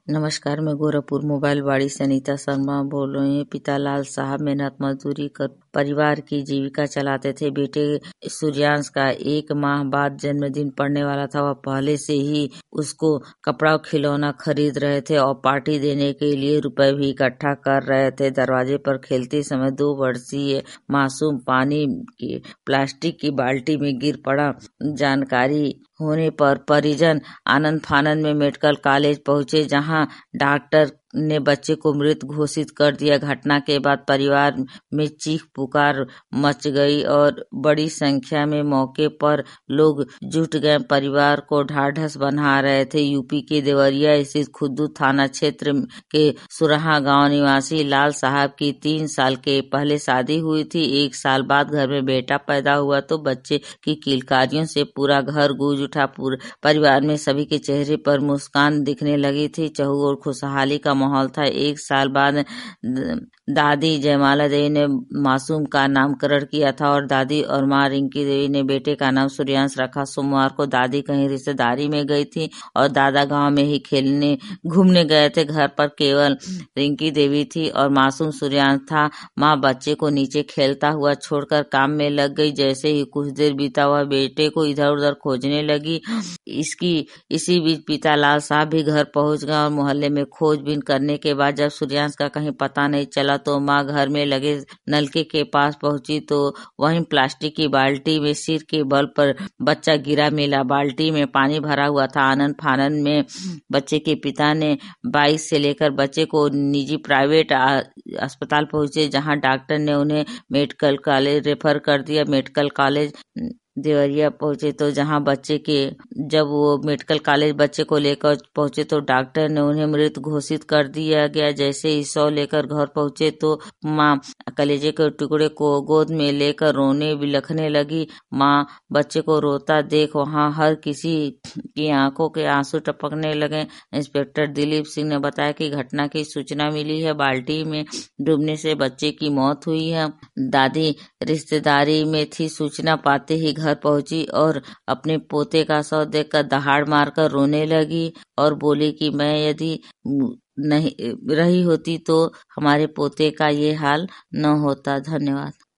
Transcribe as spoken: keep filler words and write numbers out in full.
नमस्कार, मैं गोरखपुर मोबाइल वाड़ी से अनीता शर्मा बोल रही हूँ। पिता लाल साहब मेहनत मजदूरी कर परिवार की जीविका चलाते थे। बेटे सूर्यांश का एक माह बाद जन्मदिन पड़ने वाला था। वह पहले से ही उसको कपड़ा और खिलौना खरीद रहे थे और पार्टी देने के लिए रुपए भी इकट्ठा कर रहे थे। दरवाजे पर खेलते समय दो वर्षीय मासूम पानी की प्लास्टिक की बाल्टी में गिर पड़ा। जानकारी होने पर परिजन आनंद फानंद में मेडिकल कॉलेज पहुंचे, जहां डॉक्टर ने बच्चे को मृत घोषित कर दिया। घटना के बाद परिवार में चीख पुकार मच गई और बड़ी संख्या में मौके पर लोग जुट गए। परिवार को ढाढ़स बना रहे थे। यूपी के देवरिया स्थित खुद्दू थाना क्षेत्र के सुरहा गांव निवासी लाल साहब की तीन साल के पहले शादी हुई थी। एक साल बाद घर में बेटा पैदा हुआ तो बच्चे की किलकारियों से पूरा घर गूंज उठा। पूरे परिवार में सभी के चेहरे पर मुस्कान दिखने लगी थी। चहुओर खुशहाली का माहौल था। एक साल बाद दादी जयमाला देवी ने मासूम का नामकरण किया था और दादी और माँ रिंकी देवी ने बेटे का नाम सूर्यांश रखा। सोमवार को दादी कहीं रिश्तेदारी में गई थी और दादा गांव में ही खेलने घूमने गए थे। घर पर केवल रिंकी देवी थी और मासूम सूर्यांश था। माँ बच्चे को नीचे खेलता हुआ छोड़कर काम में लग गई। जैसे ही कुछ देर बीता, वह बेटे को इधर उधर खोजने लगी। इसकी इसी बीच पिता लाल साहब भी घर पहुंच गए और मोहल्ले में खोजबीन करने के बाद जब सूर्यांश का कहीं पता नहीं चला तो माँ घर में लगे नलके के पास पहुंची तो वहीं प्लास्टिक की बाल्टी में सिर के बल पर बच्चा गिरा मिला। बाल्टी में पानी भरा हुआ था। आनंद फानंद में बच्चे के पिता ने बाइक से लेकर बच्चे को निजी प्राइवेट अस्पताल पहुंचे, जहां डॉक्टर ने उन्हें मेडिकल कॉलेज रेफर कर दिया। मेडिकल कॉलेज देवरिया पहुंचे तो जहां बच्चे के जब वो मेडिकल कॉलेज बच्चे को लेकर पहुंचे तो डॉक्टर ने उन्हें मृत घोषित कर दिया गया। जैसे ही शव लेकर घर पहुंचे तो माँ कलेजे के टुकड़े को गोद में लेकर रोने बिलखने लगी। माँ बच्चे को रोता देख वहां हर किसी की आंखों के आंसू टपकने लगे। इंस्पेक्टर दिलीप सिंह ने बताया कि घटना की सूचना मिली है। बाल्टी में डूबने से बच्चे की मौत हुई है। दादी रिश्तेदारी में थी। सूचना पाते ही घर पहुंची और अपने पोते का शव देखकर दहाड़ मारकर रोने लगी और बोली कि मैं यदि नहीं रही होती तो हमारे पोते का ये हाल न होता। धन्यवाद।